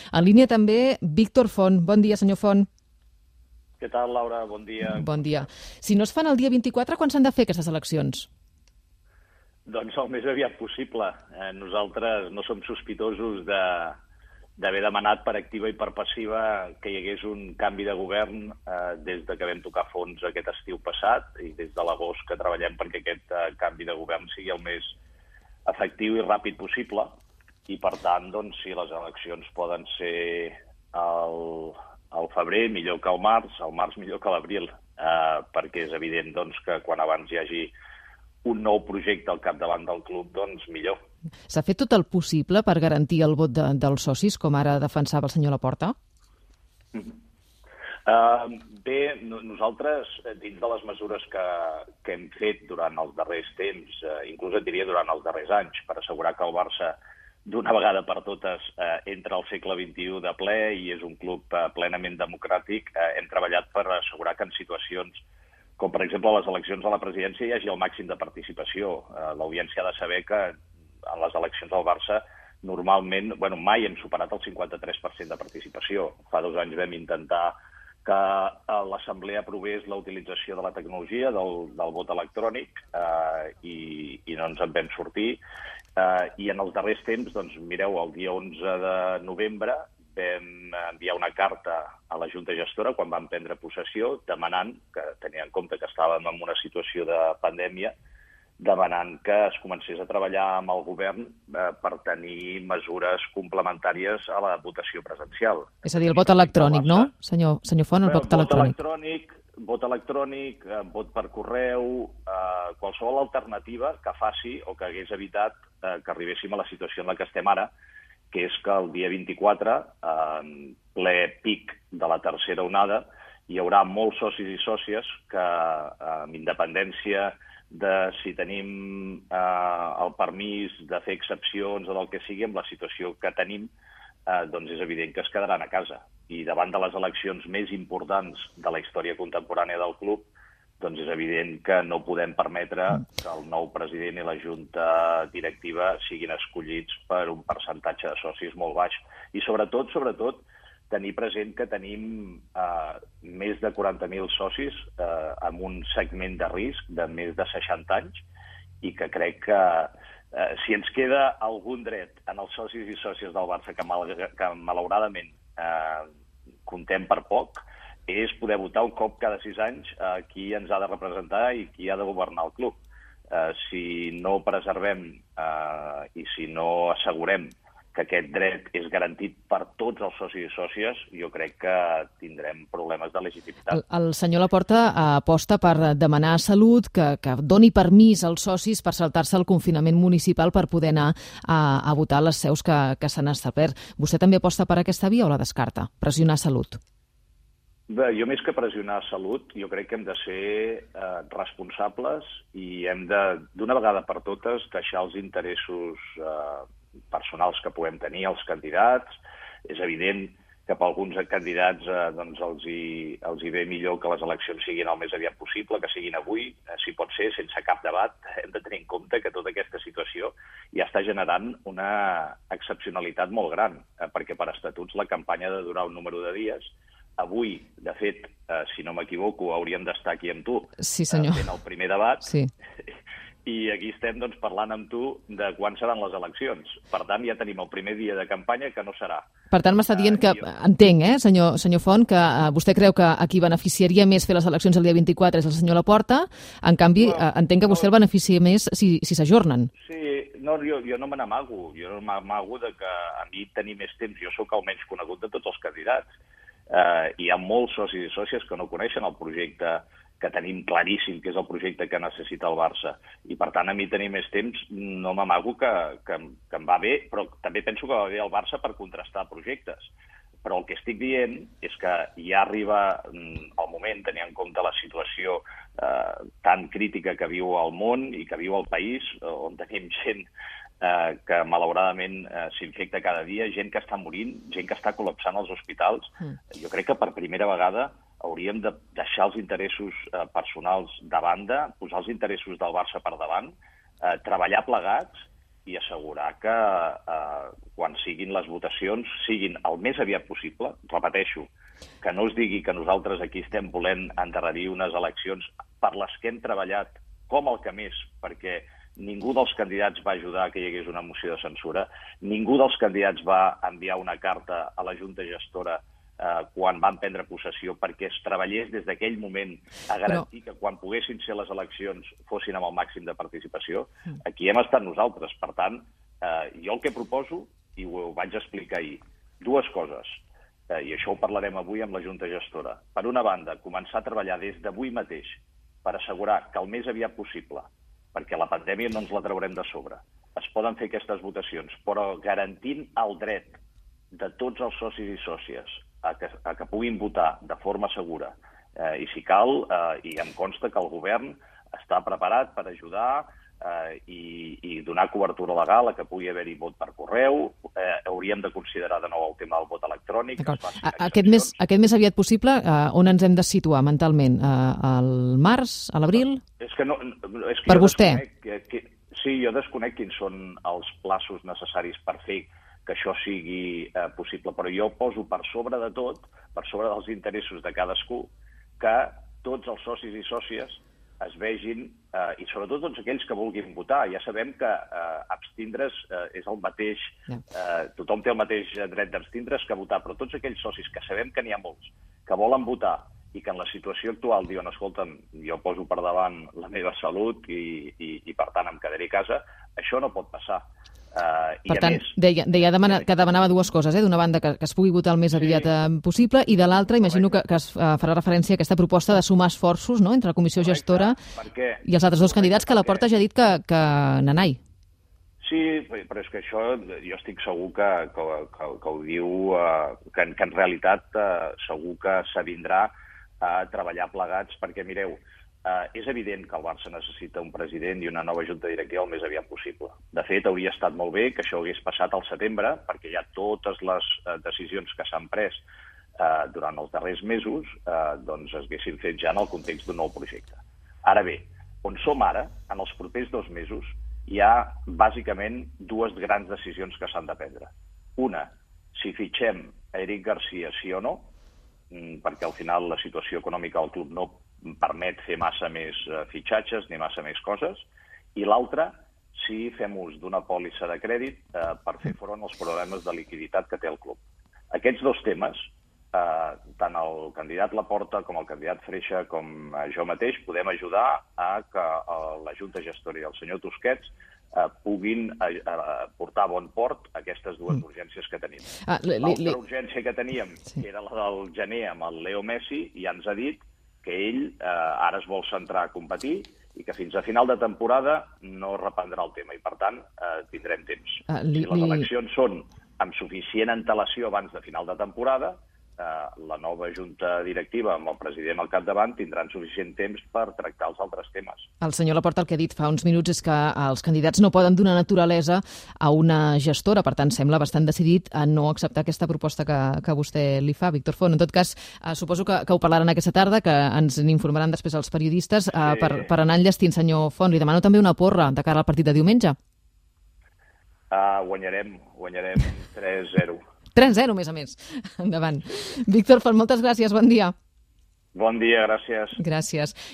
En línia també Víctor Font. Bon dia, senyor Font. Què tal, Laura? Bon dia. Bon dia. Si no es fan el dia 24, quan s'han de fer aquestes eleccions? Doncs el més aviat possible. Nosaltres no som sospitosos d'haver demanat per activa i per passiva que hi hagués un canvi de govern des de que vam tocar fons aquest estiu passat i des de l'agost que treballem perquè aquest canvi de govern sigui el més efectiu i ràpid possible. I, per tant, doncs, si les eleccions poden ser al febrer, millor que al març millor que a l'abril, perquè és evident doncs, que quan abans hi hagi un nou projecte al capdavant del club, doncs millor. S'ha fet tot el possible per garantir el vot dels socis, com ara defensava el senyor Laporta? Bé, nosaltres, dins de les mesures que hem fet durant els darrers temps, inclús et diria durant els darrers anys, per assegurar que el Barça d'una vegada per totes entra al segle XXI de ple i és un club plenament democràtic, hem treballat per assegurar que en situacions com, per exemple, a les eleccions a la presidència hi hagi el màxim de participació. L'audiència ha de saber que en les eleccions al Barça normalment, mai hem superat el 53% de participació. Fa 2 anys vam intentar que l'Assemblea aprovés la utilització de la tecnologia del vot electrònic i no ens en vam sortir. I en els darrers temps, doncs, mireu, el dia 11 de novembre vam enviar una carta a la Junta Gestora quan vam prendre possessió demanant, que tenia en compte que estàvem en una situació de pandèmia, demanant que es comencés a treballar amb el govern per tenir mesures complementàries a la votació presencial. És a dir, el vot electrònic, no, senyor Font, el vot electrònic? Vot electrònic, vot per correu, qualsevol alternativa que faci o que hagués evitat que arribéssim a la situació en la que estem ara, que és que el dia 24, en ple pic de la tercera onada, hi haurà molts socis i sòcies que, amb independència de si tenim el permís de fer excepcions o del que sigui, amb la situació que tenim, doncs és evident que es quedaran a casa. I davant de les eleccions més importants de la història contemporània del club, doncs és evident que no podem permetre que el nou president i la junta directiva siguin escollits per un percentatge de socis molt baix. I sobretot, tenir present que tenim més de 40.000 socis amb un segment de risc de més de 60 anys i que crec que si ens queda algun dret en els socis i sòcies del Barça que malauradament contem per poc, és poder votar un cop cada 6 anys qui ens ha de representar i qui ha de governar el club. Si no preservem i si no assegurem que aquest dret és garantit per tots els socis i sòcies, jo crec que tindrem problemes de legitimitat. El senyor Laporta aposta per demanar a Salut que doni permís als socis per saltar-se el confinament municipal per poder anar a votar a les seus que s'han establert. Vostè també aposta per aquesta via o la descarta? Pressionar Salut? Bé, jo més que pressionar Salut, jo crec que hem de ser responsables i hem de, d'una vegada per totes, deixar els interessos personals que puguem tenir els candidats. És evident que per alguns candidats doncs els hi ve millor que les eleccions siguin el més aviat possible, que siguin avui, si pot ser, sense cap debat. Hem de tenir en compte que tota aquesta situació ja està generant una excepcionalitat molt gran, perquè per estatuts la campanya ha de durar un número de dies. Avui, de fet, si no m'equivoco, hauríem d'estar aquí amb tu fent el primer debat. Sí. I aquí estem doncs, parlant amb tu de quan seran les eleccions. Per tant, ja tenim el primer dia de campanya que no serà. Per tant, m'està dient que, entenc, senyor Font, que vostè creu que a qui beneficiaria més fer les eleccions el dia 24 és el senyor Laporta. En canvi, entenc que vostè el beneficia més si s'ajornen. Sí, no, jo no me n'amago. Jo no m'amago de que a mi tenir més temps. Jo sóc el menys conegut de tots els candidats. Hi ha molts socis i sòcies que no coneixen el projecte que tenim claríssim que és el projecte que necessita el Barça. I, per tant, a mi tenir més temps no m'amago que em va bé, però també penso que va bé el Barça per contrastar projectes. Però el que estic dient és que ja arriba el moment, tenint en compte la situació tan crítica que viu el món i que viu el país, on tenim gent que malauradament s'infecta cada dia, gent que està morint, gent que està col·lapsant els hospitals. Jo crec que per primera vegada hauríem de deixar els interessos personals de banda, posar els interessos del Barça per davant, treballar plegats i assegurar que quan siguin les votacions siguin el més aviat possible. Repeteixo, que no es digui que nosaltres aquí estem volent endarrerir unes eleccions per les que hem treballat com el que més, perquè ningú dels candidats va ajudar que hi hagués una moció de censura, ningú dels candidats va enviar una carta a la Junta Gestora quan van prendre possessió perquè es treballés des d'aquell moment a garantir que quan poguessin ser les eleccions fossin amb el màxim de participació. Aquí hem estat nosaltres. Per tant, jo el que proposo, i ho vaig explicar ahir, dues coses, i això ho parlarem avui amb la Junta Gestora. Per una banda, començar a treballar des d'avui mateix per assegurar que el més aviat possible, perquè la pandèmia no ens la traurem de sobre, es poden fer aquestes votacions, però garantint el dret de tots els socis i sòcies a que puguin votar de forma segura. I si cal, i em consta que el govern està preparat per ajudar i donar cobertura legal a que pugui haver-hi vot per correu. Hauríem de considerar de nou el tema del vot electrònic. Aquest més aviat possible, on ens hem de situar mentalment? Al març, a l'abril? Per vostè? Sí, jo desconec quins són els plaços necessaris per fer que això sigui possible, però jo poso per sobre de tot, per sobre dels interessos de cadascú, que tots els socis i sòcies es vegin, i sobretot tots aquells que vulguin votar. Ja sabem que abstindre's és el mateix, tothom té el mateix dret d'abstindre's que votar, però tots aquells socis que sabem que n'hi ha molts, que volen votar i que en la situació actual diuen, escolta'm, jo poso per davant la meva salut i per tant em quedaré a casa, això no pot passar. Per tant, deia que demanava dues coses, d'una banda que es pugui votar el més aviat possible i de l'altra, imagino que es farà referència a aquesta proposta de sumar esforços entre la comissió gestora i els altres dos candidats que la Porta ja ha dit que nanai. Sí, però és que això jo estic segur que ho diu, que en realitat segur que s'avindrà a treballar plegats, perquè mireu, és evident que el Barça necessita un president i una nova junta directiva el més aviat possible. De fet, hauria estat molt bé que això hagués passat al setembre, perquè ja totes les decisions que s'han pres durant els darrers mesos doncs es haguessin fet ja en el context d'un nou projecte. Ara bé, on som ara, en els propers 2 mesos, hi ha bàsicament dues grans decisions que s'han de prendre. Una, si fitxem a Eric Garcia sí o no, perquè al final la situació econòmica del club no permet fer massa més fitxatges ni massa més coses, i l'altra, si fem ús d'una pòlissa de crèdit per fer front als problemes de liquiditat que té el club. Aquests dos temes, tant el candidat Laporta com el candidat Freixa com jo mateix, podem ajudar a que la Junta Gestora i el senyor Tusquets puguin portar a bon port aquestes dues urgències que tenim. L'altra urgència que teníem, que era la del gener amb el Leo Messi, ja ens ha dit que ell ara es vol centrar a competir i que fins a final de temporada no reprendrà el tema i, per tant, tindrem temps. Si les eleccions són amb suficient antelació abans de final de temporada, la nova junta directiva amb el president al capdavant tindran suficient temps per tractar els altres temes. El senyor Laporta el que ha dit fa uns minuts és que els candidats no poden donar naturalesa a una gestora, per tant sembla bastant decidit a no acceptar aquesta proposta que vostè li fa, Víctor Font. En tot cas, suposo que ho parlaran aquesta tarda, que ens n'informaran després els periodistes. Per anar enllestint, senyor Font, li demano també una porra de cara al partit de diumenge. Guanyarem 3-0. 3-0, més a més. Endavant. Víctor Font, moltes gràcies, bon dia. Bon dia, gràcies. Gràcies.